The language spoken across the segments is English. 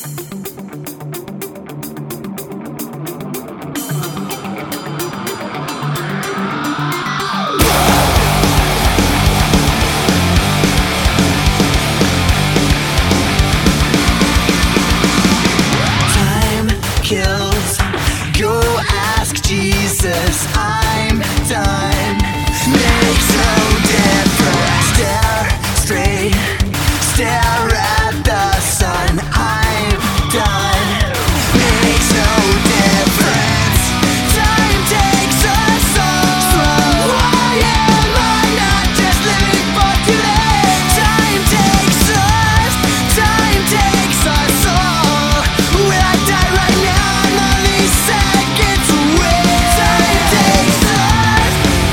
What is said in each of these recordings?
Kills. Go ask Jesus, I'm done. Makes no difference. Stare straight, stare at the sun. I'm done. Makes no difference. Time takes us all. So why am I not just living for today? Time takes us. Time takes us all. Will I die right now? Seconds away. Time takes us.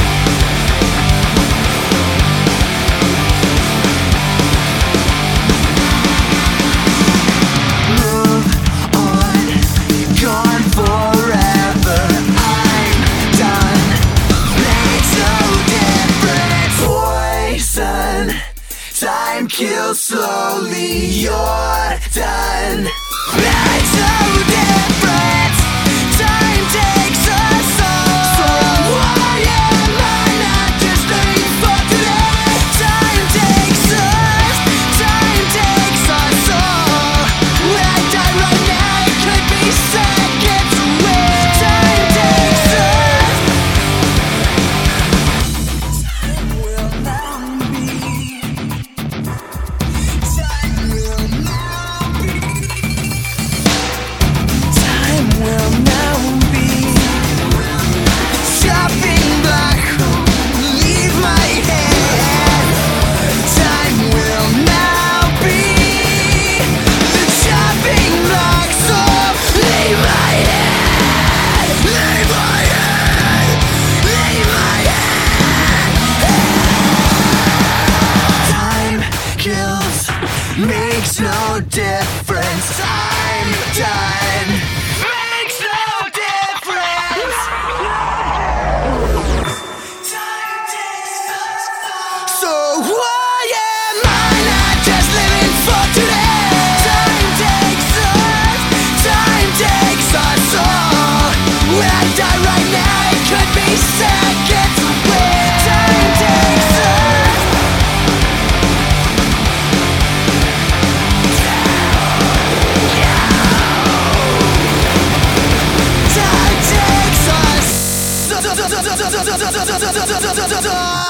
Move on, gone forever. I'm done. Makes no difference. Poison. Time kills slowly. You're done. Makes no difference. Time takes us all. So why am I not just living for today? Time takes us. Time takes us all. When I die right now, it could be seconds away. Time takes us. Time will now be. Time will now be. Time will now be. Chopping black hole, leave my head. Time will now be. The chopping black soul, leave my head. Leave my head. Leave my head. Time kills, makes no difference. I'm done. Makes no difference. Time takes us all. So why am I not just living for today? Time takes us. Time takes us all. When I die right now, it could be seconds away. Time takes us. Time takes us.